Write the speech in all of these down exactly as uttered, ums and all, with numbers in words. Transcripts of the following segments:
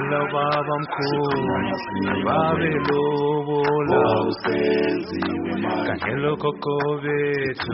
Bala baba mkhulu babe lobola kahelo kokobethu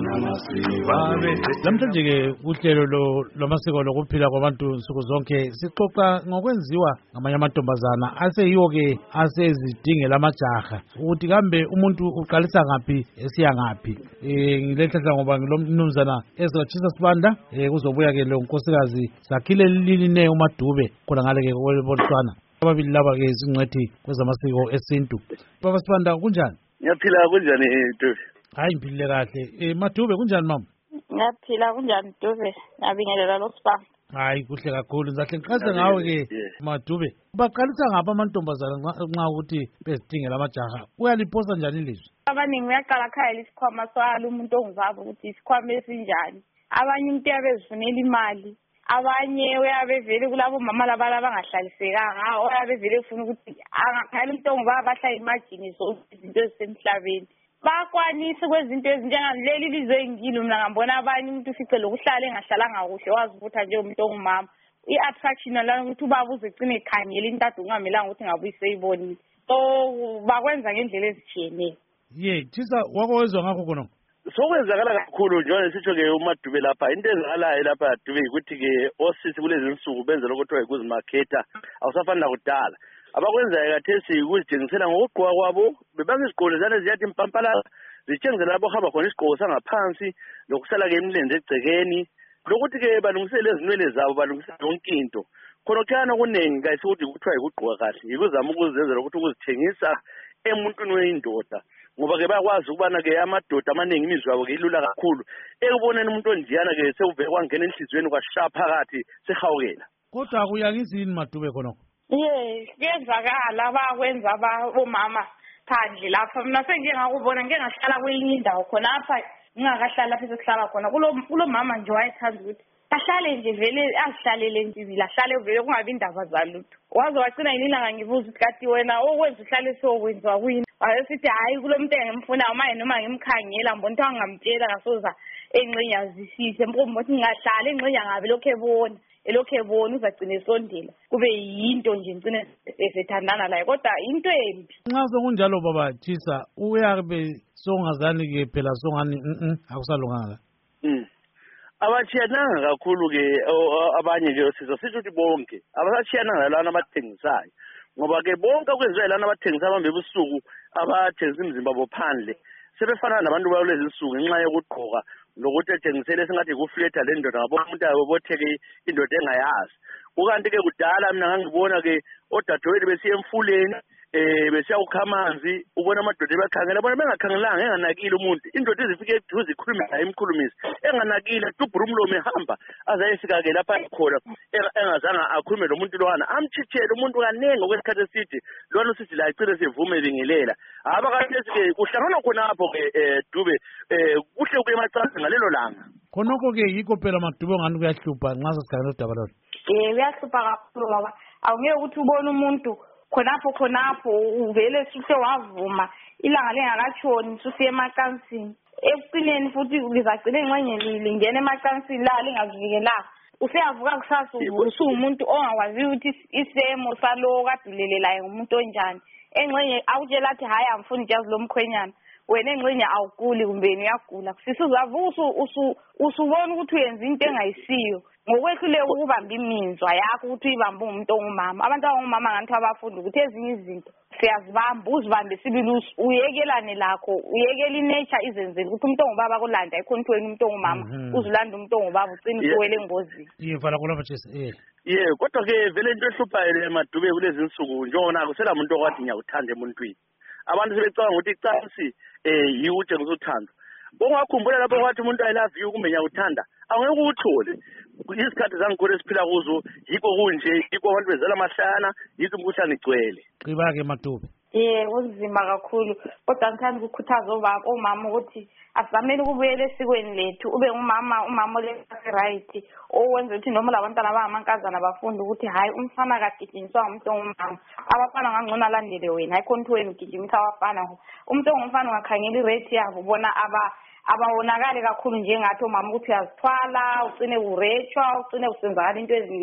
babe. Namhlanje ke uhlelo lwamasiko lokuphila kwabantu nsuku zonke sixoxa ngokwenziwa ngamanye amantombazana aseyiwo ke asezidingela amajaha ukuthi kambe umuntu uqalisa ngaphi esiya ngaphi. Eh ngilehlahla ngoba ngilomnumzana ezotshisa sibanda eh kuzobuya ke lo nkosikazi sakhile liline uMadube khona ngale ke kwelibotshwana. Ababili laba ke zingcwethi kwezamasiko esintu. Baba Sibanda kunjani? Ngiyaphila kunjani Dube? Hayi ngiphile kahle. Eh Madube kunjani mama? Ngiyaphila kunjani Dube? Ngabingelela lo Sibanda. Hayi kuhle kakhulu ngizahle ngiqhaze ngawe ke Madube. Baqalisa ngapha amantombazana nxa ukuthi bezidingela amajaha. Uyaliphosa njani ilizwi? Abaningi uyaqala khaya lesikhwama swalo umuntu ongizaba ukuthi isikhwama esinjani. Abanye umuntu yabezifunela imali. Abanye uyabevele kulabo mama labala bangahlalisekanga oyabevele ufuna ukuthi angakhayela umuntu ongizaba bahlala imagine so izinto ezisemhlabeni. Bakwanise kwezinto ezinjengaleli lizwe engilo mina ngambona abanye umuntu ufice lokuhlala engahlalanga kuhle wazivutha nje umuntu ongumama i-attraction la ukuthi ubaba uzegcina ekhangela intadu ungamelanga ukuthi ngabe uyiseyibonile so bakwenza ngendlela ezitshiyeneyo. Ye Tshisa wako wezwa ngakho khona sokwenzakala kakhulu njengoba sitsho ke uMadube lapha into ezakalayo lapha Dube ukuthi ke osisi kulezi insuku benza lokho ukuzimakhetha awusafani nakudala. Abakwenzayo kathesi ukuzithengisela ngokugqoka kwabo bebangizigqoko zane ziyathi impampala zitshengisela labo hamba khona isigqoko sangaphansi lokusala ke emlenze egcekeni lokuthi ke balungisele ezinwele zabo balungisela yonke into khona kyana kunengi kayise ukuthi kuthiwa ikugqoka kahle yikuzama ukuzenzela ukuthi ukuzithengisa emuntwini weindoda ngoba ke bayakwazi ukubana ke amadoda amaningi imizwa yabo ke ilula kakhulu ekuboneni umuntu onjiyana ke sewuvele kwangena enhlizweni kwashaya phakathi sehawukela. Kodwa akuyangisi yini Madube khonokho? Yes, kuyenzakala bakwenza abomama phandle lapha mina sengike ngakubona ngeke ngahlala kwelinye indawo khona apha ngingakahlala lapha sokuhlala khona kulo kulo mama nje wayethanda ukuthi ahlale nje vele azihlalele nje ahlale vele kungabi indaba zalutho waze wacina yinilanga ngibuza ukuthi kati wena okwenza uhlale sokwenziwa kuyini ayesithi hayi kulo muntu engimfuna uma noma ngimkhangela mbona ukuthi angamtshela ngasoza enqenya zisise mphombo ukuthi ngahlala enqenya ngabe lokho ebona elokho ebona uzagcina esondela kube yinto nje ngcine esethandana laye kodwa into embi. Nxa sokunjalo baba Tshisa uyabe songazani ke phela songani mhm akusalunganga. Mhm. Abachiyananga kakhulu ke abanye ke osizwe sithi ukuthi bonke abasachiyananga lana abathengisayo ngoba ke bonke okwenziwa lana abathengisa abambe ebusuku abathengisa imizimba bophandle sebefana nabantu balezi insuku ngenxa yokugqoka lokuthi ethengisele singathi kufletha le ndoda ngabo umuntu ayobotheke indoda engayazi ukanti ke kudala mina ngangibona ke odadewethu besiya emfuleni eh besiya ukhamanzi ubona amadoda ebakhangela bona bengakhangelanga enganakile umuntu indoda izifike eduze ikhulumisa imkhulumisa enganakile dubhura umlomo ehamba azayifika ke lapha khona engazanga akhulume lo muntu lowana amchithele umuntu kanenge okwesikhathi eside lona usithi la icile sivume bingelela abakathesi ke kuhlangana khona apho ke Dube eh kuhle kuyemacansi ngalelo langa khonoko ke yikho phela Madube ngani kuyahlupha nxa sesikhangela udaba lolo. Eh uyahlupha kakhulu ngoba awungeke ukuthi ubone umuntu khonapho khonapho uvele suse wavuma ilanga lengakatshoni susiye emacansini ekucineni futhi lizagcina engxenye lingena emacansini la lingazivikelanga useyavuka kusasa usumuntu ongawazi ukuthi isemo salo kadulelelayo ngumuntu onjani engxenye awutshela athi hayi amfuni ijazi lomkhwenyana wena engxenye awuguli kumbeni uyagula sisuzavuka usu usubona ukuthi uyenza into engayisiyo ngokwehluleka ukubamba iminzwa yakho ukuthi uyibambe umuntu ongumama abantu abangumama ngani abafunda ukuthi ezinye izinto siyazibamba uzibambe sibili uyekelane lakho uyekela inature izenzele ukuthi umuntu ongubaba kulanda ekhonthweni umuntu ongumama uzulanda umuntu ongubaba ucina uwele engozini. Yefana khona Tshisa eh yeah kodwa ke vele into ehluphayo eMadube kulezi insuku njengona kusela umuntu okwathi ngiyakuthanda emuntwini abantu sebecabanga ukuthi icansi eh yikuthi ngizothandwa bongakhumbula lapho kwathi umuntu I love you kumbe ngiyakuthanda angeke ukuthole isikhathi zangikhona esiphila kuzo yikho kunje yikho abantu bezala amahlana yithi umkhuhlane igcwele qiba ke Madube. Eh kunzima kakhulu kodwa ngithanda ukukhuthaza obaba omama ukuthi asizamele ukubuyela esikweni lethu ube ngumama umama ole right owenza ukuthi noma labantwana abangamankazana bafunda ukuthi hayi umfana kagijinyiswa umuntu ongumama abafana ngangcono alandele wena ayikhontweni ugijimisa abafana umuntu ongumfana ungakhangela irate yabo ubona aba abawonakale kakhulu njengathi omama ukuthi uyazithwala ugcine urechwa ugcine usenzakala into eziningi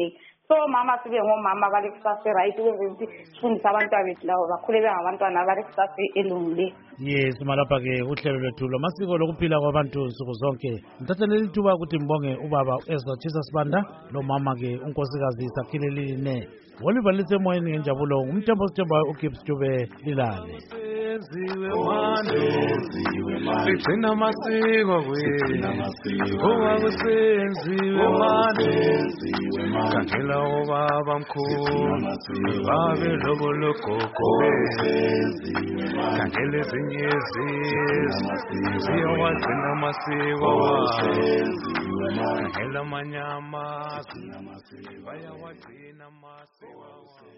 so mama sibe ngomama balekusasa right ukwenzela ukuthi sifundise abantwana bethu labo bakhule bengabantwana balekusasa elungileyo. Yes, malapha-ke uhlelo lwethu lwamasiko lokuphila kwabantu nsuku zonke. Ngithatheleli ithuba ukuthi mbonge ubaba Ezra Jesus Banda lomama-ke unkosikazi Sakhile Oliver lisemoyeni ngenjabulo ngumthembo sithembayo uGibbs Dube Lilale. Sigcina amasiko kwethu owakusenziwe manje khakhela obaba mkhulu babe lobo logogo khakhela ezinye izizwe ziyawagcina amasiko khakhela amanyama bayawagcina amasiko.